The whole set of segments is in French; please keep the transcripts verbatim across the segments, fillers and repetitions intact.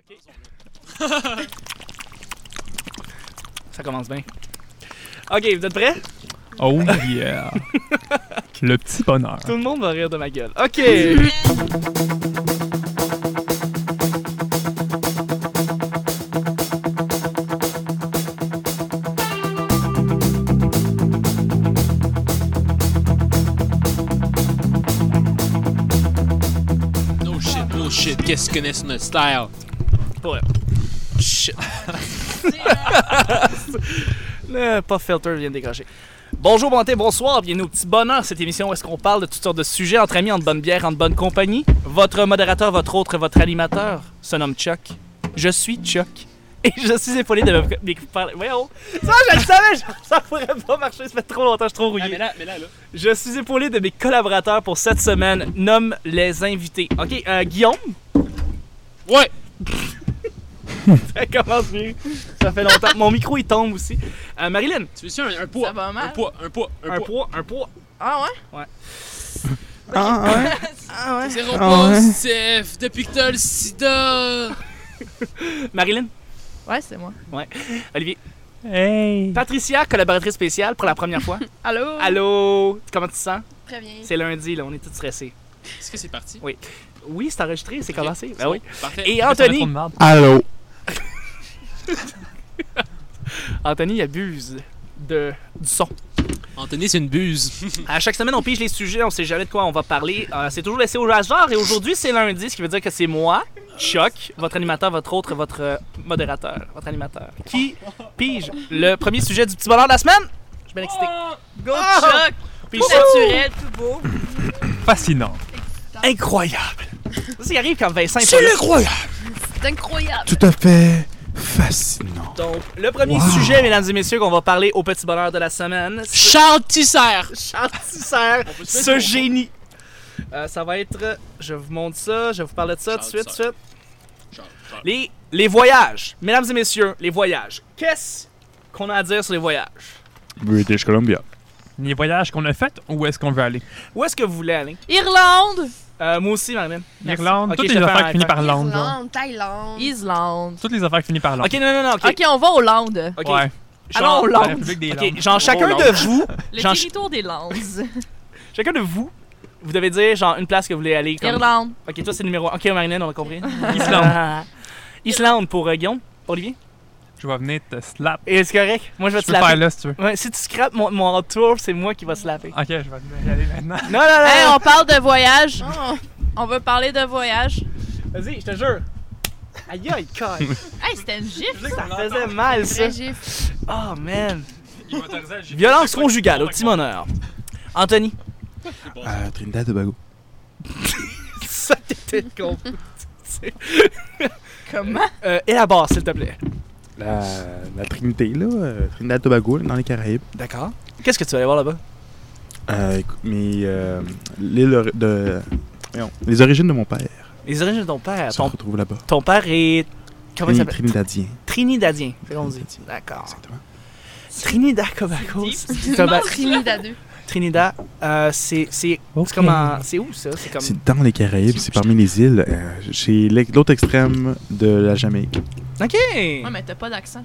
Ça commence bien. OK, vous êtes prêts? Oh yeah! Le petit bonheur. Tout le monde va rire de ma gueule. OK! No shit, no shit. Qu'est-ce que connaît sur notre style? Pas vrai. Shit. Le pas filter vient de décrocher. Bonjour, bon matin, bonsoir, bienvenue au Petit Bonheur, cette émission où est-ce qu'on parle de toutes sortes de sujets entre amis, en bonne bière, en bonne compagnie. Votre modérateur, votre autre, votre animateur se nomme Chuck. Je suis Chuck. Et je suis épaulé de mes... Voyons! Ça, je le savais! Ça pourrait pas marcher, ça fait trop longtemps, je suis trop rouillé. Ah, mais là, mais là, là. Je suis épaulé de mes collaborateurs pour cette semaine. Nomme les invités. OK, euh, Guillaume? Ouais! Ça commence bien. Ça fait longtemps. Mon micro, il tombe aussi. Euh, Marilyn? Tu veux-tu un, un poids? Ça va mal. Un poids, un poids, un, Un poids. poids, un poids. Ah ouais? Ouais. Ah ouais? Ah ouais? Zéro Ah ouais? positif depuis que t'as le sida! Marilyn? Ouais, c'est moi. Olivier? Hey! Patricia, collaboratrice spéciale pour la première fois. Allô? Allô? Comment tu te sens? Très bien. C'est lundi, là, on est tous stressés. Est-ce que c'est parti? Oui, c'est enregistré, c'est commencé. Ben Bon, oui. Parfait. Et Ça fait trop Anthony? de merde. Allô? Anthony abuse de, du son. Anthony, c'est une buse. À chaque semaine, on pige les sujets, on sait jamais de quoi on va parler. Euh, c'est toujours laissé au hasard et aujourd'hui, c'est lundi, ce qui veut dire que c'est moi, Chuck, votre animateur, votre autre, votre euh, modérateur, votre animateur, qui pige le premier sujet du Petit Bonheur de la semaine. Je suis bien excité. Go Ah! Chuck! Pige Tout ça. naturel, tout beau. Fascinant. Incroyable. Ça, c'est qui arrive quand Vincent est pas là. incroyable! C'est incroyable. Tout à fait fascinant. Donc, le premier Wow. sujet, mesdames et messieurs, qu'on va parler au Petit Bonheur de la semaine, c'est Charles Tisser! Charles Tisser, peut se ce mettre au génie. Euh, ça va être, je vous montre ça, je vais vous parler de ça tout de suite, tout de suite. Charles, Charles. Les, les voyages. Mesdames et messieurs, les voyages. Qu'est-ce qu'on a à dire sur les voyages? British Columbia. Les voyages qu'on a faits, où est-ce qu'on veut aller? Où est-ce que vous voulez aller? Irlande. Euh, moi aussi, Marilyn. Merci. Irlande, Ok, toutes je les te fais affaires un qui finissent high par Lande, genre. Islande, Thaïlande. Islande. Toutes les affaires qui finissent par Lande. Ok, non, non, non, ok. Ok, on va aux Landes. Ok. Ouais. Genre, Allons aux La Landes. République des ok, Landes. genre chacun Bon, de vous, Le genre, territoire des Landes. chacun de vous, vous devez dire genre une place que vous voulez aller. Comme... Irlande. Ok, toi c'est le numéro un. Ok, Marilyn, on a compris. Islande. Islande pour euh, Guillaume, pour Olivier. Je vais venir te slap. Et c'est correct. Moi je vais Je te peux le faire slapper. là si tu veux. Ouais, si tu scrapes mon, mon tour, c'est moi qui va slapper. Ok, je vais y aller maintenant. Non, non, non. Hey, on parle de voyage. Oh. On veut parler de voyage. Vas-y, je te jure. Aïe, aïe, caille. Hey, c'était une gifle. Ça faisait mal, ça. Très gifle. Oh, man. Il va t'autoriser à- Violence conjugale, au petit bonheur. Anthony. Euh, Trinidad et Tobago. Ça t'était con. Comment? Euh, élabore, s'il te plaît. La, la Trinité, là. euh, Trinidad et Tobago, là, dans les Caraïbes. D'accord. Qu'est-ce que tu vas aller voir là-bas? Euh, écoute, mais euh, l'île ori- de... voyons, les origines de mon père Les origines de ton père. se Ton, retrouvent là-bas. ton père est. Comment il Trini- s'appelle? Trinidadien. Trinidadien. C'est qu'on dit. Trinidadien. D'accord. Exactement. Trinidad Tobago. deep. c'est- Toba- Trinidad. Trinidad, euh, c'est. C'est Ok. c'est comme en- C'est où ça? C'est comme. C'est dans les Caraïbes, c'est parmi les îles. Euh, c'est l'e- l'autre extrême de la Jamaïque. Ok! Ouais, mais t'as pas d'accent.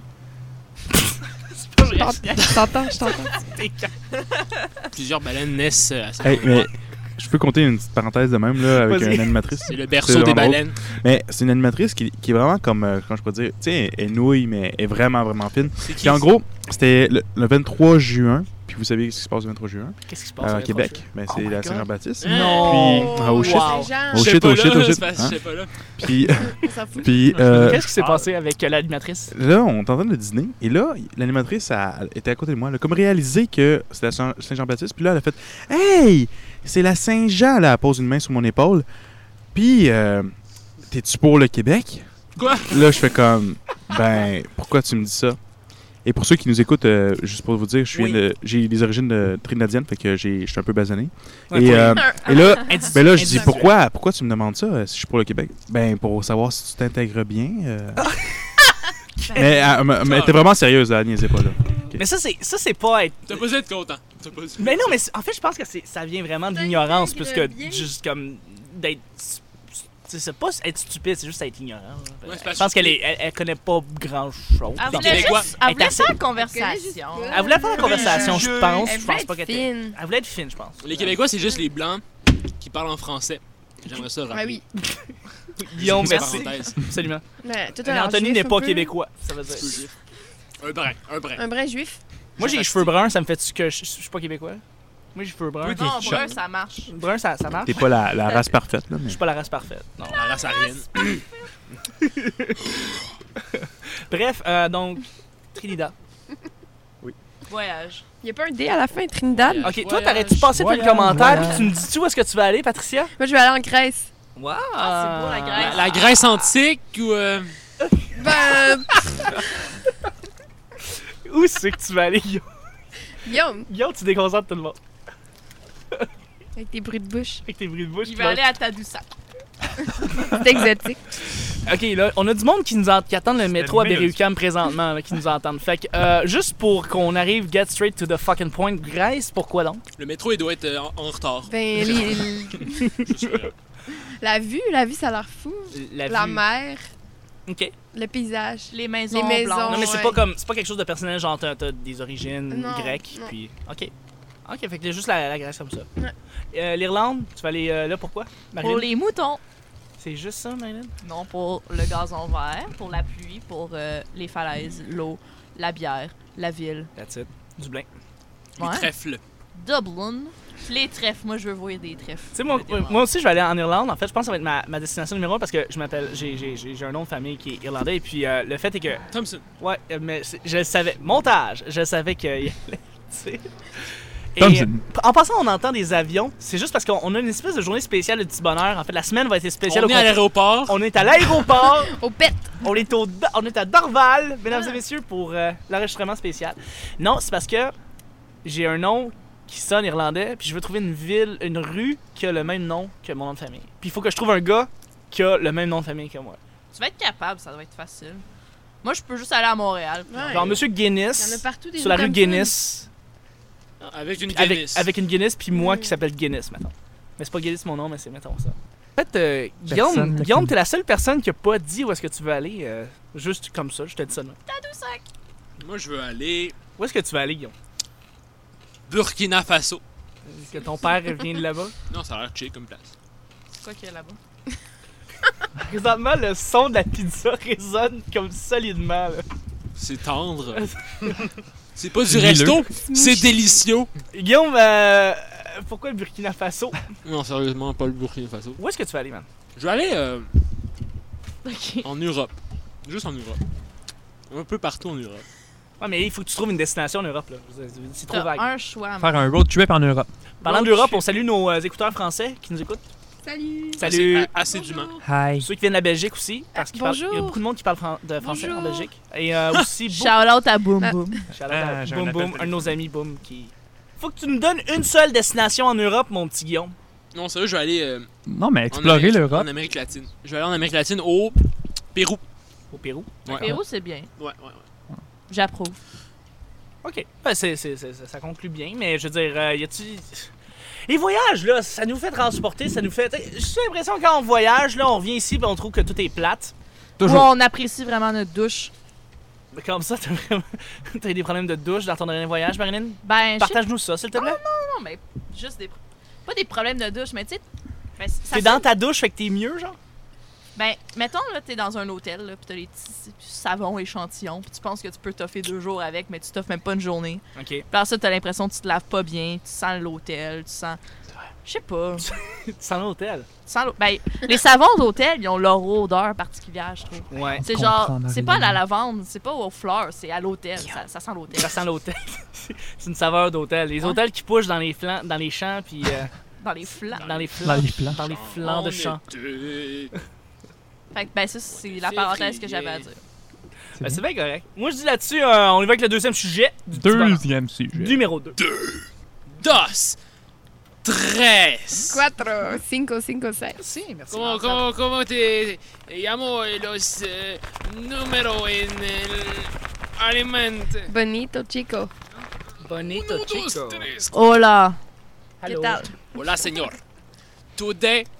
Je t'entends, je t'entends. Plusieurs baleines naissent à ce Hey, moment-là. mais je peux compter une petite parenthèse de même là, avec Vas-y. une animatrice. C'est le C'est berceau des vraiment baleines. Mais c'est une animatrice qui, qui est vraiment comme, euh, comment je peux dire, tu sais, elle est nouille, mais elle est vraiment, vraiment fine. C'est qui? Puis en gros, c'était le, le vingt-trois juin, puis vous savez ce qui se passe le vingt-trois juin, Qu'est-ce qui se passe? euh, à à Québec. Ben, c'est Oh my la God. Saint-Jean-Baptiste. Non! Puis, ah, oh shit. Wow. Oh Je sais shit, pas oh shit, là, oh c'est shit. parce que Hein? je sais pas là. Puis, On s'en fout. puis euh, Qu'est-ce qui s'est passé avec euh, l'animatrice? là, on est en train de dîner, et là, l'animatrice elle, elle était à côté de moi. Elle a comme réalisé que c'était la Saint- Saint-Jean-Baptiste, puis là, elle a fait « Hey! C'est la Saint-Jean! » Là, elle pose une main sur mon épaule. Puis, euh, t'es-tu pour le Québec? Quoi? Là, je fais comme, ben, pourquoi tu me dis ça? Et pour ceux qui nous écoutent, euh, juste pour vous dire, je suis Oui. de- j'ai des origines de trinidadiennes, fait que j'ai- je suis un peu basané. Ouais, et, pour- euh, et là, Individu- ben là, je dis, individuel. pourquoi, pourquoi tu me demandes ça euh, si je suis pour le Québec? Ben, pour savoir si tu t'intègres bien. euh. mais euh, mais- mais elle était vraiment sérieuse, là, elle niaisait pas, là. Ok. Mais ça, c'est ça, c'est pas être. T'as pas dû être content. T'as pas dû- Mais non, mais c'est- en fait, je pense que c'est ça vient vraiment de Ça l'ignorance intègre plus que bien. juste comme d'être sais, c'est pas être stupide, c'est juste être ignorant. là. Ouais, c'est je parce pense que- qu'elle est, elle, elle connaît pas grand-chose. Elle Les voulait, Québécois. juste, elle Elle voulait est assez- faire conversation. Elle voulait faire la conversation, je pense. Elle Je veut pense être pas qu'elle était... fine. Elle voulait être fine, je pense. Les Québécois, c'est juste les Blancs qui parlent en français. J'aimerais ça Ouais, rappeler. oui. Guillaume, Juste merci. parenthèse. Absolument. Ouais, toi, Mais t'as l'air Anthony juif n'est un pas peu. québécois, ça veut Un peu dire. juif. Un brin, un brin. Un vrai juif. Moi, j'ai les cheveux bruns, ça me fait-tu que je je suis pas québécois? Moi, j'ai les cheveux bruns. Oui, t'es Non, chum. brun, ça marche. Brun, ça, ça marche? T'es pas la, la race parfaite, là. Je Mais... suis pas la race parfaite. Non. La race arienne. Bref, euh, donc, Trinidad. Voyage. Y a pas un D à la fin, Trinidad? Voyage. Ok, toi, t'arrêtes-tu de passer pour le Voyage, commentaire voyage. puis tu me dis-tu où est-ce que tu vas aller, Patricia? Moi, je vais aller en Grèce. Wow! Ah, c'est beau, la Grèce. La Grèce antique ou. euh, Ben, Où c'est que tu vas aller, Guillaume? Guillaume, Guillaume, tu déconcentres tout le monde. avec tes bruits de bouche. Avec tes bruits de bouche. Il tu va vas- aller à Tadoussac. C'est exotique. Ok, là, on a du monde qui nous en- qui attendent le métro à mélodie. Berry-UQAM présentement, là, qui nous entendent. Fait que, euh, juste pour qu'on arrive get straight to the fucking point, Grèce, pourquoi donc? Le métro, il doit être euh, en, en retard. Ben, les- Je suis sûr. la vue, la vue, ça a l'air fou. La, La vue. mer, Ok. le paysage. Les maisons, Les maisons. blanches. Non, mais c'est ouais. pas comme, c'est pas quelque chose de personnel, genre t'as, t'as des origines Non, grecques, non. puis. Ok. Ok, fait que t'as juste la, la Grèce comme ça. Ouais. Euh, L'Irlande, tu vas aller euh, là pourquoi? Marilyn? Pour les moutons. C'est juste ça, Marilyn? Non, pour le gazon vert, pour la pluie, pour euh, les falaises, l'eau, la bière, la ville. That's it. Du blanc. Les Ouais. trèfles. Dublin. Les trèfles. Moi, je veux voir des trèfles. Tu sais, moi, Je veux des moi aussi, je vais aller en Irlande. En fait, je pense que ça va être ma, ma destination numéro un parce que je m'appelle. J'ai, j'ai, j'ai, j'ai un nom de famille qui est irlandais. Et puis, euh, le fait est que. Thompson. Ouais, euh, mais c'est- je le savais. Montage, je savais qu'il allait. Tu sais. Et, Thompson. euh, en passant, on entend des avions. C'est juste parce qu'on on a une espèce de journée spéciale de petit bonheur. En fait, la semaine va être spéciale On au est à complet. l'aéroport. On est à l'aéroport. Au pet. On est, au, on est à Dorval, mesdames et messieurs, pour euh, l'enregistrement spécial. Non, c'est parce que j'ai un nom qui sonne irlandais, puis je veux trouver une ville, une rue qui a le même nom que mon nom de famille. Puis il faut que je trouve un gars qui a le même nom de famille que moi. Tu vas être capable, ça doit être facile. Moi, je peux juste aller à Montréal. Ouais. Genre Monsieur Il y en Guinness, a partout des sur la rues rue comme ça. Guinness, Avec une avec, Guinness. avec une Guinness, puis moi Mm. qui s'appelle Guinness, mettons. Mais c'est pas Guinness mon nom, mais c'est, mettons ça. En fait, euh, Personne Guillaume, le Guillaume connaît. t'es la seule personne qui a pas dit où est-ce que tu veux aller, euh, juste comme ça, je te dis ça. de même. Tadoussac. Moi, je veux aller. Où est-ce que tu veux aller, Guillaume? Burkina Faso. Est-ce que ton père vient de là-bas? Non, ça a l'air chill comme place. C'est quoi qu'il y a là-bas? Présentement, le son de la pizza résonne comme solidement. Là. C'est tendre. C'est pas du Mileux. resto, c'est délicieux. Guillaume, euh, pourquoi le Burkina Faso? Non, sérieusement, pas le Burkina Faso. Où est-ce que tu vas aller, man? Je vais aller euh, Ok. en Europe. Juste en Europe. Un peu partout en Europe. Ouais, mais il faut que tu trouves une destination en Europe. Là. C'est trop T'as vague. un choix. Faire un road trip en Europe. Parlant road d'Europe, trip. on salue nos euh, écouteurs français qui nous écoutent. Salut. Salut! Assez, assidûment. Hi. Ceux qui viennent de la Belgique aussi, parce qu'il parle- il y a Bonjour. beaucoup de monde qui parle fran- de français en Bonjour. Belgique. Et euh, aussi, beaucoup- Shout out à Boom Ah. Boom. Shout out Ah, à j'ai Boom un appel Boom, un de téléphonique. nos amis Boom qui. Faut que tu nous donnes une seule destination en Europe, mon petit Guillaume. Non, sérieux, je vais aller euh, Non, mais en, explorer Amérique, l'Europe. en Amérique latine. Je vais aller en Amérique latine au Pérou. Au Pérou. Ouais, Pérou, c'est bien. ouais, ouais. ouais. J'approuve. Ok. Ben, c'est, c'est- c'est- ça, ça conclut bien, mais je veux dire, euh, y a-tu. Les voyages, là, ça nous fait transporter, ça nous fait. t'sais, J'ai l'impression que quand on voyage, là, on revient ici et on trouve que tout est plate. Ou Toujours. on apprécie vraiment notre douche. Mais comme ça, t'as vraiment. T'as eu des problèmes de douche dans ton dernier voyage, Marilyn? Ben, je sais Partage-nous ça, s'il te plaît. pas, mais juste des. Pas des problèmes de douche, mais tu sais. ben, ça T'es sonne- dans ta douche, fait que t'es mieux, genre? Ben, mettons, là, t'es dans un hôtel, là, pis t'as les petits savons échantillons, pis tu penses que tu peux toffer deux jours avec, mais tu toffes même pas une journée. Ok. Puis après ça, t'as l'impression que tu te laves pas bien, tu sens l'hôtel, tu sens. Je sais pas. Tu sens l'hôtel. Tu sens l'eau- Ben, les savons d'hôtel, ils ont leur odeur particulière, je trouve. Ouais. C'est comprends, genre, c'est Marilyn. pas à la lavande, c'est pas aux fleurs, c'est à l'hôtel. Ça, ça sent l'hôtel. Ça sent l'hôtel. C'est une saveur d'hôtel. Les Ouais. hôtels qui poussent dans les flancs, dans les champs, puis euh, Dans les flancs. dans les flancs. Dans les flancs. Dans les flancs de champs. été. Fait que, ben, ça, c'est la parenthèse que j'avais à dire. Ben, c'est bien correct. Moi, je dis là-dessus, euh, on y va avec le deuxième sujet. Du petit bonheur. Deuxième sujet. Numéro deux. Dos. Tres. Cuatro, cinco, cinco, seis. Merci, merci. ¿Cómo, cómo, cómo te te llamo los eh, números en el alimento? Bonito, chico. Bonito, Uno, dos, chico. tres. Hola. Hello. ¿Qué tal? Hola, señor. Today,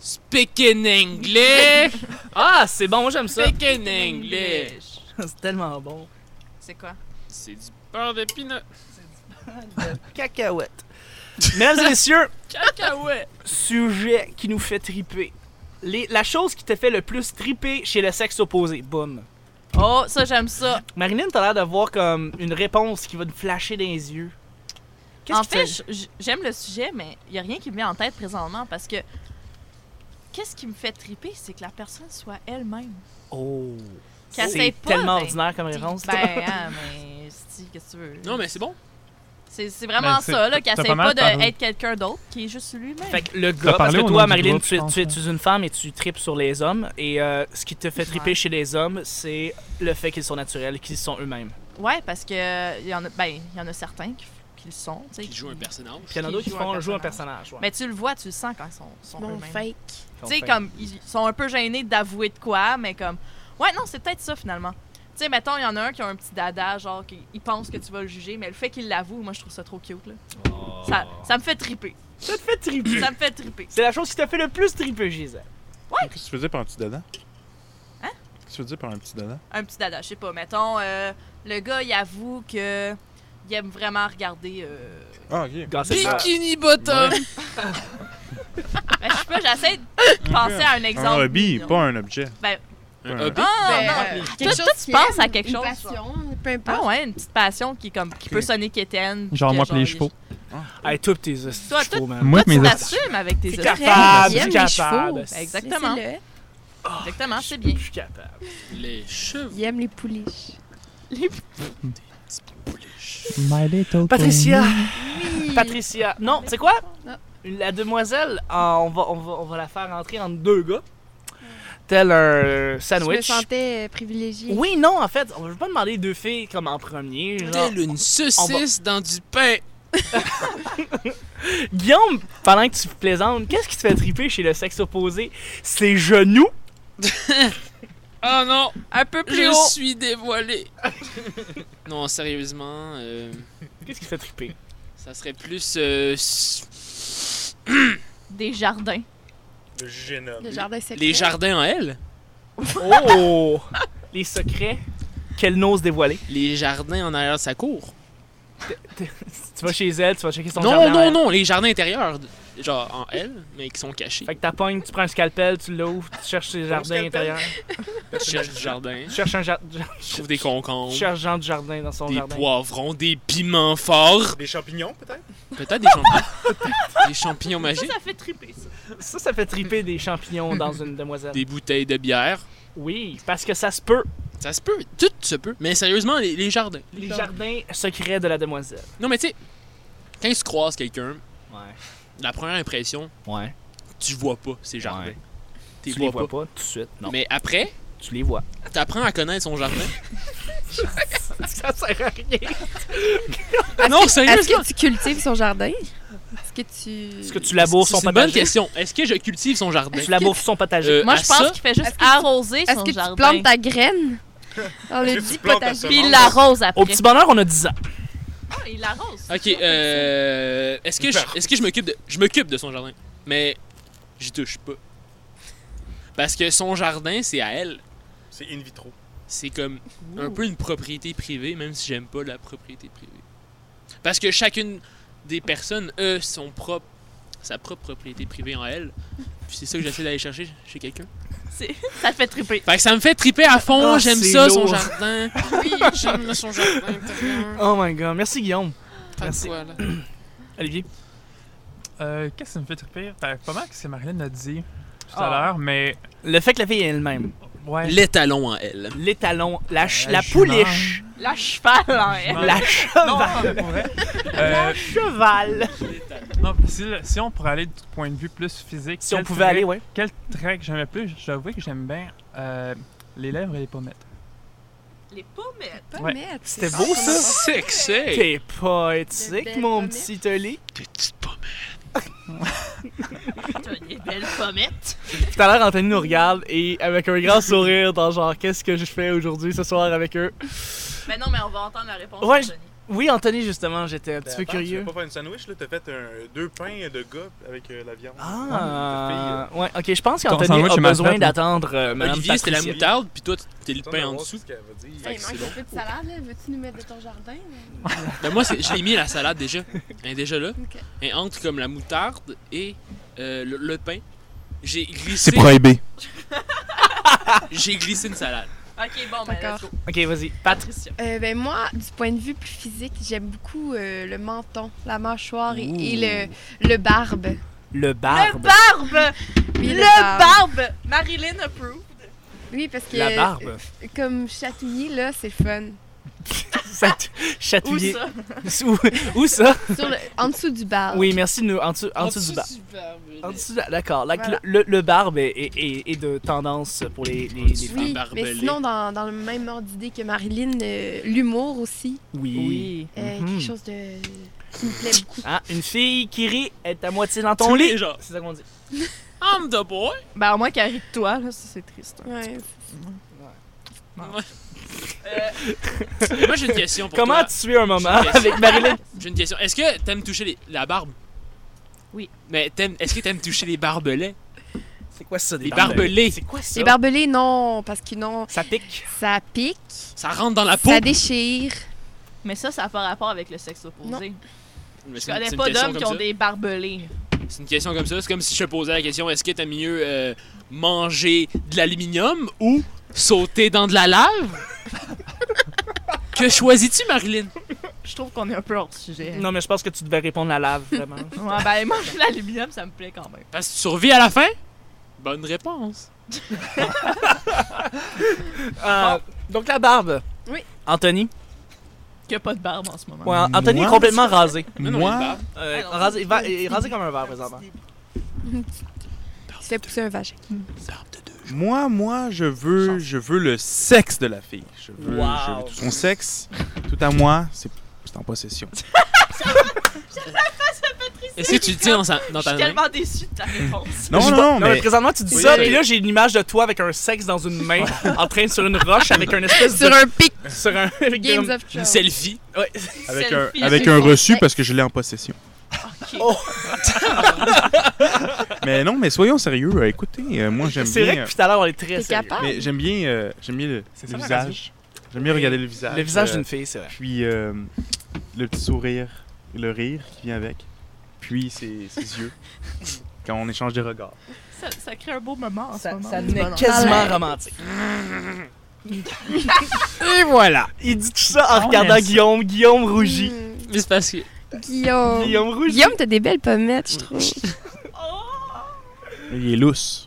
Speaking English! Ah, c'est bon, moi j'aime ça. Speaking English! C'est tellement bon. C'est quoi? C'est du beurre de peanut. Cacahuète. Mesdames et messieurs, Cacahuète! sujet qui nous fait triper. Les, la chose qui te fait le plus triper chez le sexe opposé. Boum. Oh, ça, j'aime ça. Marilyn, t'as l'air d'avoir comme une réponse qui va te flasher dans les yeux. Qu'est-ce En qui fait, te- j- j'aime le sujet, mais il n'y a rien qui me vient en tête présentement parce que qu'est-ce qui me fait triper, c'est que la personne soit elle-même. Oh. Qu'elle C'est essaie pas, tellement ben, ordinaire comme réponse. Ben, hein, mais si, qu'est-ce que tu veux? Non, mais c'est bon. C'est c'est vraiment Ben, c'est- ça, là, qu'elle t'as essaie pas mal pas parlé. d'être quelqu'un d'autre, qui est juste lui-même. Fait que le gars, parce parlé que au toi, nom du Marilyn, groupe, tu, es- je pense, tu es, ouais. tu es une femme et tu tripes sur les hommes. Et euh, ce qui te fait triper Ouais. chez les hommes, c'est le fait qu'ils sont naturels, qu'ils sont eux-mêmes. Ouais, parce que il y en a, ben, il y en a certains qui, qui le sont, tu sais. Qui joue un personnage. Puis il y en a Qui d'autres qui jouent font un jouer un personnage. personnage. Ouais. Mais tu le vois, tu le sens quand ils sont, sont Mon eux-mêmes. fake. Ils Tu sais, font comme, ils sont un peu gênés d'avouer de quoi, mais comme, ouais, non, c'est peut-être ça finalement. Tu sais, mettons, il y en a un qui a un petit dada, genre, qui il pense que tu vas le juger, mais le fait qu'il l'avoue, moi, je trouve ça trop cute, là. Oh. Ça, ça me fait triper. Ça te fait triper. Ça me fait triper. C'est la chose qui t'a fait le plus triper, Gisèle. Qu'est-ce que tu faisais par un petit dada? Hein? Qu'est-ce que tu faisais par un petit dada? Un petit dada, je sais pas, mettons, euh, le gars, il avoue que il aime vraiment regarder. Euh... Ah, ok. Gossip Girl. Bikini Bottom! Ben, je sais pas, j'essaie de penser à un exemple. Un hobby, mignon. pas un objet. Ben, Un Ouais. hobby? Ah, Ben, non. euh, Toi, quelque toi, chose tu qu'il penses aime, à quelque une chose, passion, peu importe. Ah ouais, une petite passion qui, comme, qui peut sonner quétaine. puis Genre que, moi pis les il- chevaux. Hey, toi pis tes hosties Toi, de chevaux, man. Moi Toi, pis tu mes t'assumes avec tes C'est hosties. correct, capable, il aime je les suis capable. chevaux. Exactement. Laissez-le. Exactement, c'est bien. Je suis capable. Les cheveux. Il aime les pouliches. My little Patricia. Oui. Patricia. Non, c'est quoi? Non. La demoiselle, euh, on, va, on, va, on va la faire entrer entre deux gars. Tel un Je me sandwich. sentais euh, privilégiée. Oui, non, en fait, on veut pas demander deux filles comme en premier. Genre. Telle une saucisse dans du pain. Guillaume, pendant que tu plaisantes, qu'est-ce qui te fait triper chez le sexe opposé? Ses genoux? Oh non! Un peu plus Je haut. suis dévoilé. Non, sérieusement, euh, Qu'est-ce qui te fait triper? ça serait plus... euh, s- Des jardins. Le génome. Le jardin secret. les jardins en elle. Oh! Les secrets qu'elle n'ose dévoiler. Les jardins en arrière de sa cour. Tu vas chez elle, tu vas checker son Non, jardin. non, elle. non, les jardins intérieurs. Genre en elle, mais qui sont cachés. Fait que t'apognes, tu prends un scalpel, tu l'ouvres, tu cherches ses jardins scalpel. intérieurs. Je cherche du jardin. Tu cherches un jardin. Je trouve des concombres, Tu cherches Jean du jardin dans son des jardin. poivrons, des piments forts. Des champignons, peut-être? Peut-être des champignons. Des champignons Ça, magiques. ça fait triper, ça. Ça, ça fait triper des champignons dans une demoiselle. Des bouteilles de bière. Oui, parce que ça se peut. Ça se peut, tout se peut. Mais sérieusement, les, les jardins. Les jardins secrets de la demoiselle. Non, mais tu sais, quand tu croises quelqu'un, Ouais. la première impression, Ouais. tu vois pas ces jardins. Ouais. Tu Tu les les vois vois pas. pas tout de suite. Non. Mais après, Tu les vois. t'apprends à connaître son jardin. Ça sert à rien. non, Est-ce sérieusement. que tu cultives son jardin? Est-ce que tu... Est-ce que tu laboures son C'est une bonne potager? question. Est-ce que je cultive son jardin? Tu laboures son potager. Euh, Moi, à je pense ça, qu'il fait juste Est-ce que tu- arroser Est-ce son que tu jardin. plantes ta graine? Dans le Est-ce que dit tu plantes ta potager. Puis il semence? l'arrose après. Au petit bonheur, on a dix ans. Ah, il l'arrose. Ok, euh. Est-ce que je, est-ce que je m'occupe de. Je m'occupe de son jardin. Mais j'y touche pas. Parce que son jardin, c'est à elle. C'est in vitro. C'est comme un peu une propriété privée, même si j'aime pas la propriété privée. Parce que chacune des personnes a son propre, sa propre propriété privée en elle. Puis c'est ça que j'essaie d'aller chercher chez quelqu'un. C'est- Ça te fait triper. Fait que ça me fait triper à fond, Ah, j'aime c'est ça, son lourd. jardin. Oui, j'aime son jardin intérieur. Oh my god. Merci, Guillaume. Pas de Merci. quoi, là. Olivier. Euh, Qu'est-ce que ça me fait triper? Ben, pas mal que ce que Marilyn a dit tout Ah. à l'heure, mais Le fait que la fille est elle-même. ouais. L'étalon en elle. L'étalon, la, ch- La la jument. pouliche, La cheval en elle. Non. la Non, cheval. pour vrai. La Euh, cheval. non, si, si on pourrait aller du point de vue plus physique, Si on quel pouvait trait- aller, ouais. Quel trait que j'aimais plus? J'avoue que j'aime bien euh, les lèvres et les pommettes. Les pommettes. Pas Ouais. mettre. C'était beau, ça. Sexy! T'es poétique, belles mon pommettes. petit Oli. Des petites pommettes. T'as des belles pommettes. Tout à l'heure, Anthony nous regarde et avec un grand sourire dans genre, qu'est-ce que je fais aujourd'hui ce soir avec eux? Mais non, mais on va entendre la réponse. Ouais, d'Anthony. Oui, Anthony, justement, j'étais un petit peu Ben, attends, Tu curieux. veux pas faire une sandwich, là? T'as fait un, deux pains de gars avec euh, la viande. Ah, ouais, ok, je pense Ton qu'Anthony sandwich a est mal besoin fait, là. d'attendre euh, Madame Olivier, c'était la Patricia. moutarde, puis toi, t'es le Attends, pain on va en voir dessous. ce qu'elle va dire. Hey, il c'est manque bon. un peu de salade, là. Veux-tu nous mettre de ton jardin? Ben, moi, c'est- je l'ai mis la salade déjà. Elle est déjà là. Ok. Et entre comme la moutarde et euh, le, le pain, j'ai glissé. C'est prohibé. J'ai glissé une salade. Ok, bon, ben, D'accord. let's go. Ok, vas-y, Patricia. Euh, ben moi, du point de vue plus physique, j'aime beaucoup euh, le menton, la mâchoire et, Ouh. et le, le barbe. Le barbe. Le barbe! Oui, Le barbe! Marilyn approved. Oui, parce que La barbe. euh, comme chatouiller, là, c'est fun. Ça te- Où Chatouiller. ça? Où, où ça? Sur le, en dessous du barbe. Oui, merci de nous. En dessous, en dessous du barbe. En dessous, de- d'accord. Like, Voilà. le, le, le barbe est, est, est- est de tendance pour les, les, les femmes. Oui, barbelé. mais sinon, dans, dans le même ordre d'idée que Marilyn, euh, l'humour aussi. Oui. Euh, Mhm. Quelque chose de qui me plaît beaucoup. Ah, une fille qui rit est à moitié dans ton Tous lit. les genres. C'est ça qu'on dit. I'm the boy. Ben, au moins qu'elle rit de toi, là, ça, c'est triste. hein. Ouais. Moi, j'ai une question pour Comment toi. tu suis un moment J'ai une question. avec Marilyn? J'ai une question. Est-ce que t'aimes toucher les- la barbe? Oui. Mais t'aimes- est-ce que t'aimes toucher les barbelets? C'est quoi ça, des Les barbelés. C'est quoi ça? Les barbelés, non, parce que non, Ça pique. ça pique, Ça rentre dans la peau? ça déchire. Mais ça, ça n'a pas rapport avec le sexe opposé. Non. Mais Je c'est une- connais c'est une pas question d'hommes qui comme ont ça. des barbelés. C'est une question comme ça. C'est comme si je te posais la question, est-ce que t'aimes mieux euh, manger de l'aluminium ou sauter dans de la lave? Que choisis-tu, Marilyn? Je trouve qu'on est un peu hors sujet. Non, mais je pense que tu devais répondre à la lave, vraiment. Ouais, ben, manger l'aluminium, ça me plaît quand même. Parce que tu survis à la fin? Bonne réponse. Euh, donc, la barbe. Oui. Anthony. Qu'il n'y a pas de barbe en ce moment. Ouais, Anthony Moi? est complètement rasé. Mais non, il y a une Moi, barbe. Euh, Ah non, rasé, il va- il est rasé comme un verre, présentement. Tu fais pousser un vagin. Barbe de deux. moi, moi, je veux, je veux le sexe de la fille. Je veux, Wow. je veux tout son sexe, tout à moi, c'est c'est en possession. Est-ce que tu le tiens dans, sa- dans Je ta suis main? tellement déçue de ta réponse. Non, Je- non, non, mais mais présentement, tu dis Oui, ça, oui. puis là, j'ai une image de toi avec un sexe dans une main, en train sur une roche, avec un espèce Sur de. un pic, Sur un. Avec Games des- of Une Thrones. selfie. Ouais. avec un, Selfie avec avec un son reçu sexe. parce que je l'ai en possession. Ok. Oh. Mais non, mais soyons sérieux. euh, écoutez, euh, moi j'aime C'est bien. vrai que euh, depuis tout à l'heure, on est très T'es sérieux. capable? mais j'aime bien, euh, j'aime bien le, C'est le ça, la radio. visage. J'aime bien regarder le visage. Le visage euh, d'une fille, c'est vrai. Puis euh, le petit sourire, le rire qui vient avec. Puis ses, ses yeux. Quand on échange des regards. Ça, ça crée un beau moment en ce Ça, moment. ça Du devenait bonheur. quasiment Ah ouais. romantique. Et voilà! Il dit tout ça en On regardant aime ça. Guillaume. Guillaume rougit. Hmm, Mais c'est parce que. Guillaume. Guillaume rougit. Guillaume, t'as des belles pommettes, je trouve. Il est lousse.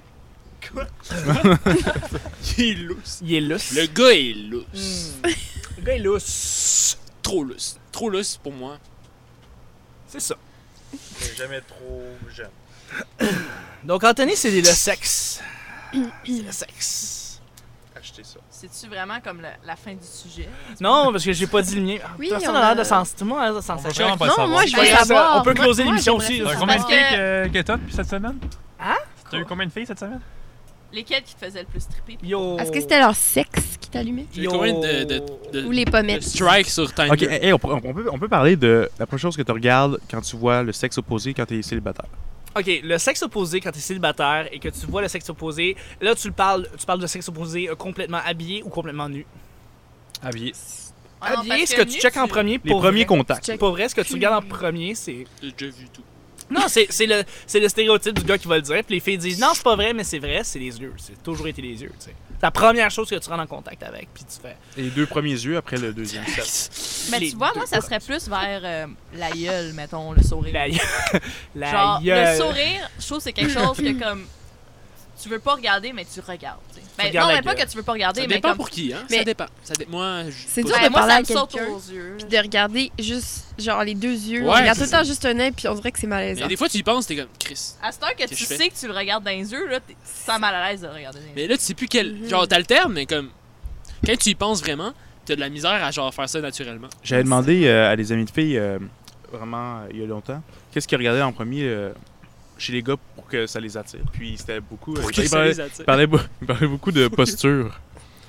Il est lousse. Il est lousse. Le gars est lousse. Hmm. Le gars est lousse. Trop lousse. Trop lousse pour moi. C'est ça. Jamais trop jeune. Donc, Anthony, c'est le sexe. C'est le sexe. Achetez ça. C'est-tu vraiment comme la, la fin du sujet? Non, parce que j'ai pas dit le mien. Oui, Personne on n'a l'air a- de s'en... Tout le monde a l'air de s'en On va savoir. vraiment pas Non, savoir. moi, je C'est veux pas grave, savoir. on peut Moi- closer moi, l'émission j'aimerais aussi. ça T'as là. combien de Parce filles que- que, que t'as depuis cette semaine? Hein? T'as eu combien de filles cette semaine? Lesquels qui te faisaient le plus triper? Yo. Est-ce que c'était leur sexe qui t'allumait? J'ai combien de, de, de, Ou les de pommettes? strikes sur Tinder? Ok, hey, on, peut- on peut, on peut parler de la première chose que tu regardes quand tu vois le sexe opposé quand tu es célibataire. Ok, le sexe opposé quand t'es célibataire et que tu vois le sexe opposé, là tu le parles, tu parles de sexe opposé euh, complètement habillé ou complètement nu. Habillé. Ah non, habillé, parce ce que nu, tu checkes en premier Les pour premiers vrai. contacts. Check. Pour vrai, ce que tu regardes en premier, c'est J'ai déjà vu tout. non, c'est c'est le c'est le stéréotype du gars qui va le dire. Puis les filles disent non, c'est pas vrai, mais c'est vrai, c'est les yeux. C'est toujours été les yeux. Tu sais, c'est la première chose que tu rentres en contact avec, puis tu fais. Les deux premiers yeux après le deuxième set. Mais les tu vois, deux moi, ça serait plus vers euh, la gueule, mettons, le sourire. La, la Genre, gueule. le sourire, je trouve que c'est quelque chose que, comme, tu veux pas regarder, mais tu regardes. tu sais. Ben, regardes non, la mais pas gueule. que tu veux pas regarder, Ça mais dépend comme. pour qui, hein? Mais- Ça dépend. Ça dé- Moi, je... C'est pas- dur Ouais, de moi, parler ça à me saute quelqu'un. aux yeux. Puis de regarder juste, genre, les deux yeux. Ouais, on regarde c'est tout le temps juste un œil, puis on dirait que c'est malaisant. Mais des fois, tu y penses, t'es comme Chris. À cette heure que Qu'est-ce tu que je fais? sais que tu le regardes dans les yeux, là, t'es sans mal à l'aise de le regarder dans les yeux. Mais là, tu sais plus quel. Mhm. Genre, t'alternes, mais comme. Quand tu y penses vraiment, t'as de la misère à genre faire ça naturellement. J'avais demandé euh, à des amis de filles, euh, vraiment euh, il y a longtemps, qu'est-ce qu'ils regardaient en premier euh, chez les gars pour que ça les attire. Puis c'était beaucoup. euh, Pour ils, que ça parlaient, les attire. ils parlaient beau- ils parlaient beaucoup de posture.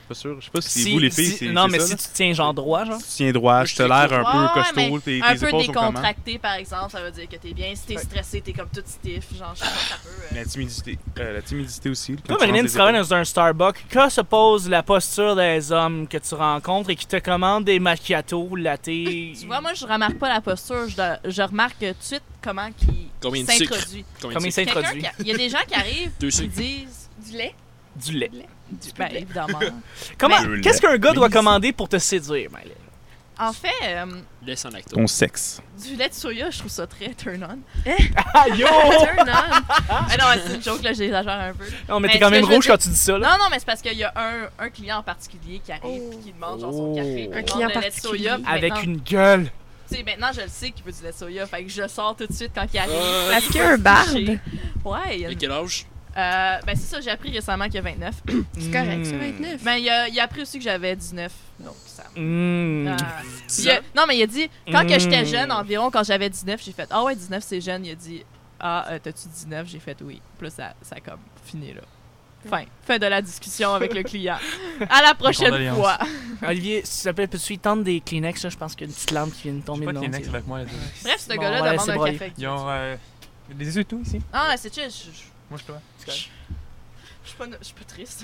Pas sûr. Je sais pas si, Si- vous, les filles, si- c'est Non, c'est mais ça, si là? tu te tiens genre droit, genre. Tu tiens droit, je te l'air un Ouais, peu ouais, costaud, mais tes, Un tes peu épaules sont comment? décontracté, par exemple, ça veut dire que t'es bien. Si t'es Ouais. stressé, t'es comme toute stiff. Genre, je sais pas, ça peut. euh, La timidité. Euh, la timidité aussi. quand Toi, tu Marilyn, changes tu les travailles épaules. dans un Starbucks. Que se pose la posture des hommes que tu rencontres et qui te commandent des macchiatos, latte? Tu vois, moi, je remarque pas la posture. Je, dois- je remarque tout de suite comment il Combien de sucre? s'introduit. Combien Comme de il sucre? Quelqu'un s'introduit. qui a- Il y a des gens qui arrivent Deux qui sucres. disent. Du lait? Du lait. Du, ben, évidemment. Comment? Mais- Qu'est-ce qu'un gars Mais- doit commander pour te séduire, Marilyn? En fait, euh, Lait sans lactose. Ton sexe. du lait de soya, je trouve ça très turn on. Ah, yo! Turn on! Ah non, c'est une joke, là, j'exagère un peu. Non, mais Mais t'es quand ce même que je veux rouge dire- quand tu dis ça, là. Non, non, mais c'est parce qu'il y a un, un client en particulier qui arrive Oh. et qui demande genre son café. Un il demande client le lait de particulier. soya. puis Avec maintenant- une gueule. Tu sais, maintenant, je le sais qu'il veut du lait de soya. Fait que je sors tout de suite quand il arrive. Euh, Est-ce qu'il y a un barbe? Ouais, il y a À une- quel âge? Euh, ben c'est ça, j'ai appris récemment qu'il y a vingt-neuf. C'est correct, ça, Mm. vingt-neuf. Ben il a, il a appris aussi que j'avais dix-neuf. Donc ça. Mmh. Euh, dix il a- ans? non, mais il a dit, quand que j'étais Mm. jeune, environ, quand j'avais dix-neuf, j'ai fait, ah ouais, dix-neuf c'est jeune. Il a dit, ah, euh, t'as-tu dix-neuf? J'ai fait oui. Puis là, ça, ça a comme fini là. Fin. Fin de la discussion avec le client. À la prochaine Condoléances. fois. Olivier, s'il te plaît, peux-tu y tendre des Kleenex, là? Je pense qu'il y a une petite lampe qui vient de J'ai tomber pas de dedans. Kleenex avec moi. Là, Bref, ce Bon, gars-là on va demande laisser un broyer. café. Ils ont euh, des étouts ici. Ah, c'est chill. Je je- Moi, je toi. je- je suis pas, je suis pas triste.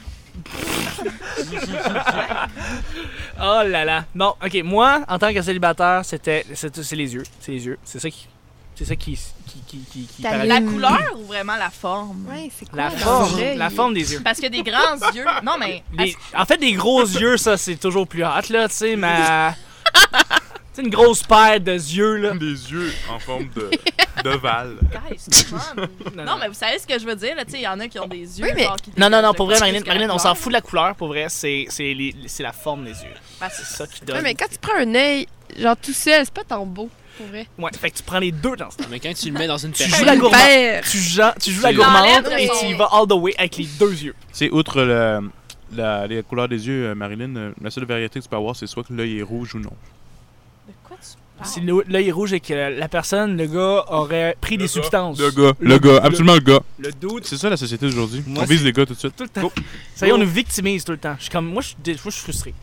Oh là là. Non, ok, moi, en tant que célibataire, c'était. C'est c'est les yeux. C'est les yeux. C'est ça qui. C'est ça qui. qui, qui, qui, qui Ta paralyse. La Mm. couleur ou vraiment la forme? Ouais, c'est quoi? La dans forme. l'œil? La forme des yeux. Parce que des grands yeux. Non, mais. Les- en fait, des gros yeux, ça, c'est toujours plus hot, là, tu sais, mais. Tu sais, une grosse paire de yeux, là. Des yeux en forme de d'ovale. Guys, come on. Non, mais vous savez ce que je veux dire, là, tu sais, il y en a qui ont des yeux. Oui, mais- genre, qui Non, non, dégagent non, de pour vrai, quoi Marilyn, jusqu'à la Marilyn, on couleur. s'en fout de la couleur, pour vrai, c'est c'est les- c'est la forme des yeux. Ben, C'est ça qui donne. Ouais, mais quand tu prends un œil, genre tout seul, c'est pas tant beau, pour vrai. Ouais, fait que tu prends les deux dans ce temps. Mais quand tu le mets dans une Tu personne. joues la gourmande. Père. Tu, ja- tu joues la Tu gourmande l'enlèves, et mais- tu y vas all the way avec les deux yeux. C'est outre le, la, les couleurs des yeux, euh, Marilyn, euh, la seule variété que tu peux avoir, c'est soit que l'œil est rouge ou non. De quoi tu Si parles? le- l'œil est rouge et que la personne, le gars, aurait pris des substances. Le gars, le, Le- gars, le- absolument le gars. Le doute. C'est ça la société d'aujourd'hui. Moi, On vise les gars tout de suite. Tout le temps. Ça y est, on nous victimise tout le temps. Je suis comme, moi, je suis, dé- moi, je suis frustré.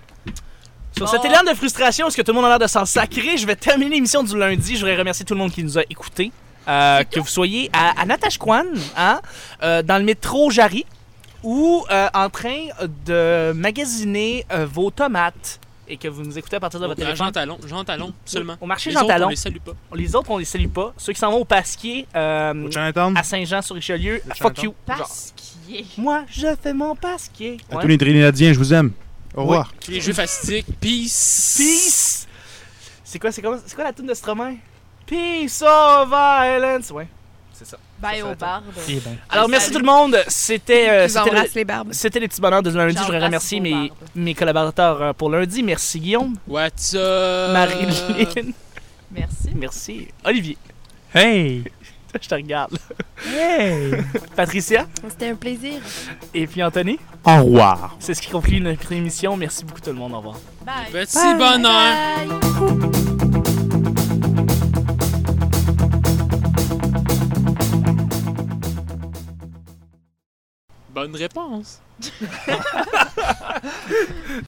Sur Bon. cet élan de frustration, est-ce que tout le monde a l'air de s'en sacrer? Je vais terminer l'émission du lundi. Je voudrais remercier tout le monde qui nous a écoutés. Euh, que vous soyez à, à Natashquan, hein, euh, dans le métro Jarry, ou euh, en train de magasiner euh, vos tomates et que vous nous écoutez à partir de votre À téléphone. Jean Talon, Jean Talon seulement. Au marché Les Jean autres, Talon. on les salue pas. Les autres, on les salue pas. Ceux qui s'en vont au Pasquier, euh, Au Chinatown, à Saint-Jean-sur-Richelieu, Le fuck Chinatown. you. Genre, Parce qu'il est. moi, je fais mon Pasquier. à Ouais. tous les Trinidadiens, je vous aime. Au Oui. revoir. Tous les jeux fastidiques. Peace. Peace! C'est quoi, c'est quoi, c'est quoi la tune de Stromae? Peace or violence! Ouais, c'est ça. Bye Ça, ça au va barbe. Eh ben. Alors, merci Salut. tout le monde. C'était euh, Je vous c'était le, embrasse les barbes. c'était les petits bonheurs de lundi. Je voudrais J'embrasse remercier vos mes, barbes. mes collaborateurs euh, pour lundi. Merci Guillaume, What's up? Marilyn, Merci. merci Olivier. Hey! Je te regarde. Hey! Patricia C'était un plaisir. et puis Anthony. Au revoir. C'est ce qui conclut notre émission. Merci beaucoup tout le monde. Au revoir. Bye. Petit bonheur. Bye. Bonne réponse.